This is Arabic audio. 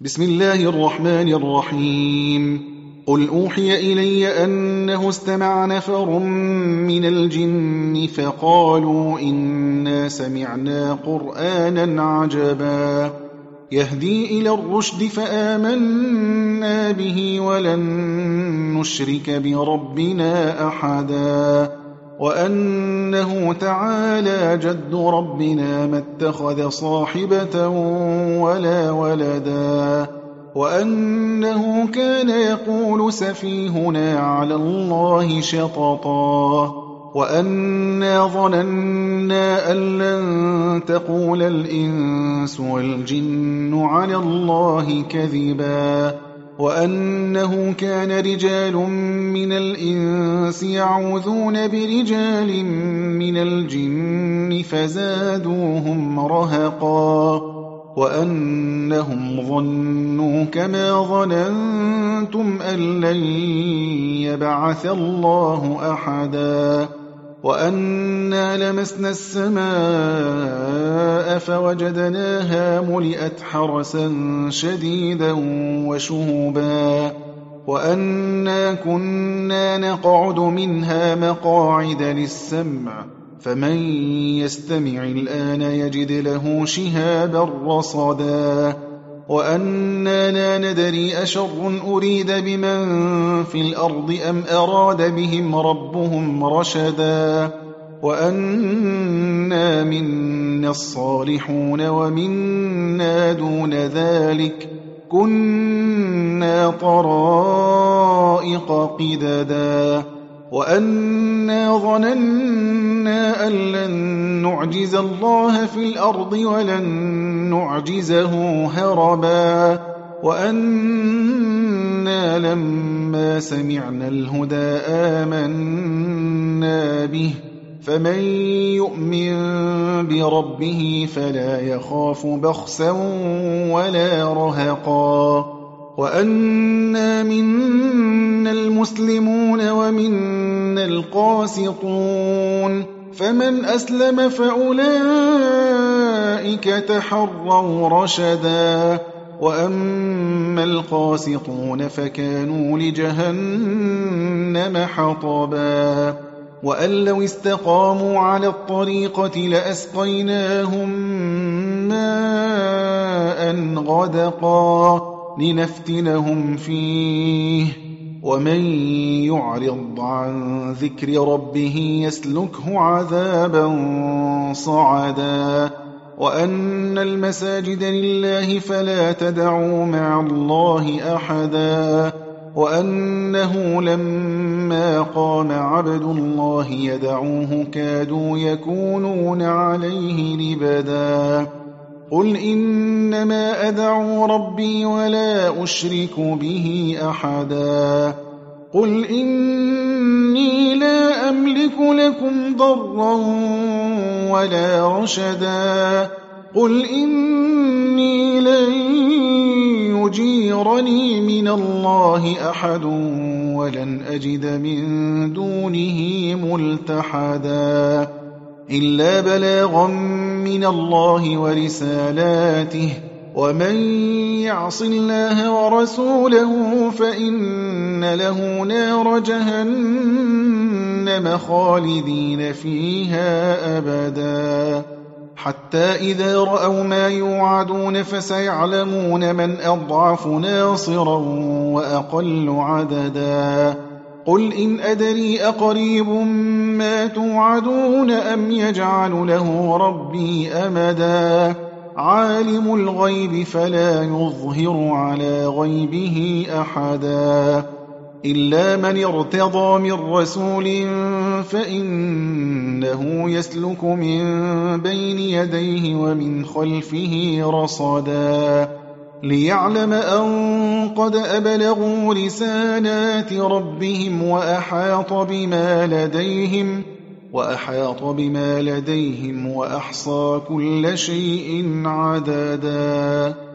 بسم الله الرحمن الرحيم قل أوحي إلي أنه استمع نفر من الجن فقالوا إنا سمعنا قرآنا عجبا يهدي إلى الرشد فآمنا به ولن نشرك بربنا أحدا وأنه تعالى جد ربنا ما اتخذ صاحبة ولا ولدا وأنه كان يقول سفيهنا على الله شططا وأنا ظننا أن لن تقول الإنس والجن على الله كذبا وأنه كان رجال من الإنس يعوذون برجال من الجن فزادوهم رهقا وأنهم ظنوا كما ظننتم أن لن يبعث الله أحدا وأنا لمسنا السماء فوجدناها ملئت حرسا شديدا وشهبا وأنا كنا نقعد منها مقاعد للسمع فمن يستمع الآن يجد له شهابا رصدا وأنا لا ندري أشر أريد بمن في الأرض أم أراد بهم ربهم رشدا وأنا منا الصالحون ومنا دون ذلك كنا طرائق قددا وأنا ظننا أن لن نعجز الله في الأرض ولن نعجزه هربا وأنا لما سمعنا الهدى آمنا به فمن يؤمن بربه فلا يخاف بخسا ولا رهقا وأنا منا المسلمون ومنا القاسطون فمن أسلم فأولئك تحروا رشدا وأما القاسطون فكانوا لجهنم حطبا وأن لو استقاموا على الطريقة لأسقيناهم ماء غدقا لنفتنهم فيه ومن يعرض عن ذكر ربه يسلكه عذابا صعدا وأن المساجد لله فلا تدعوا مع الله أحدا وأنه لما قام عبد الله يدعوه كادوا يكونون عليه لبدا قل إنما أدعو ربي ولا أشرك به أحدا قل إني لا أملك لكم ضرا ولا رشدا قل إني لن يجيرني من الله أحد ولن أجد من دونه ملتحدا إلا بلاغا من الله ورسالاته ومن يعص الله ورسوله فإن له نار جهنم خالدين فيها أبدا حتى إذا رأوا ما يوعدون فسيعلمون من أضعف ناصرا وأقل عددا قل إن أدري أقريب ما توعدون أم يجعل له ربي أمدا عالم الغيب فلا يظهر على غيبه أحدا إلا من ارتضى من رسول فإنه يسلك من بين يديه ومن خلفه رصدا ليعلم أن قد أبلغوا رسالات ربهم وأحاط بما لديهم وأحصى كل شيء عددا